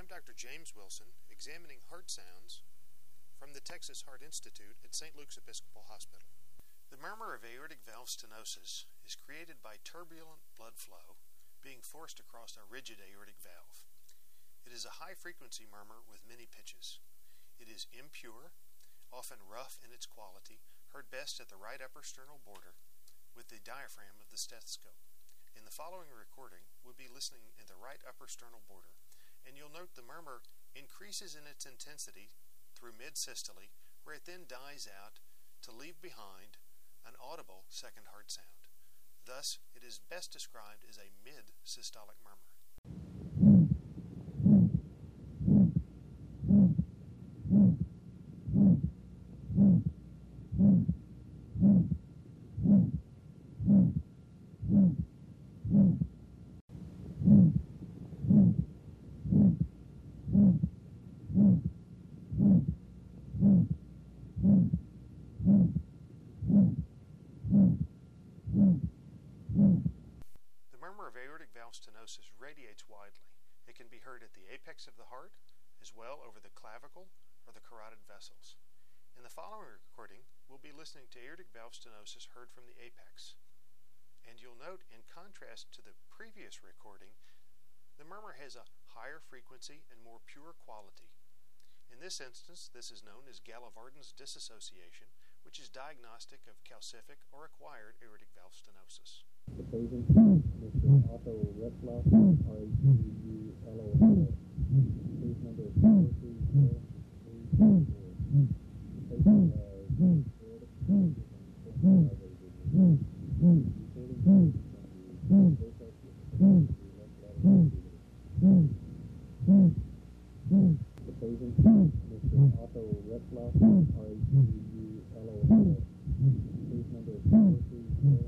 I'm Dr. James Wilson, examining heart sounds from the Texas Heart Institute at St. Luke's Episcopal Hospital. The murmur of aortic valve stenosis is created by turbulent blood flow being forced across a rigid aortic valve. It is a high-frequency murmur with many pitches. It is impure, often rough in its quality, heard best at the right upper sternal border with the diaphragm of the stethoscope. In the following recording, we'll be listening in the right upper sternal border, and you'll note the murmur increases in its intensity through mid-systole, where it then dies out to leave behind an audible second heart sound. Thus, it is best described as a mid-systolic murmur. The murmur of aortic valve stenosis radiates widely. It can be heard at the apex of the heart, as well over the clavicle or the carotid vessels. In the following recording, we'll be listening to aortic valve stenosis heard from the apex. And you'll note, in contrast to the previous recording, the murmur has a higher frequency and more pure quality. In this instance, this is known as Galivarden's dissociation, which is diagnostic of calcific or acquired aortic valve stenosis. The patient, Mr. Otto Retzlaff, R-E-T-U-L-O-F. Case number 43434. The patient has aortic stenosis and the patient, Mr. Otto Retzlaff, R-E-T-U-L-O-F. Case number 43434.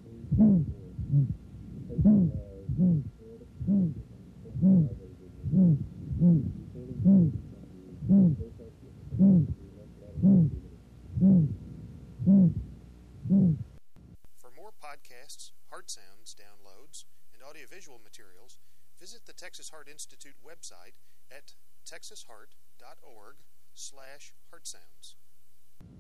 For more podcasts, heart sounds, downloads, and audiovisual materials, visit the Texas Heart Institute website at texashheart.org/heartsounds.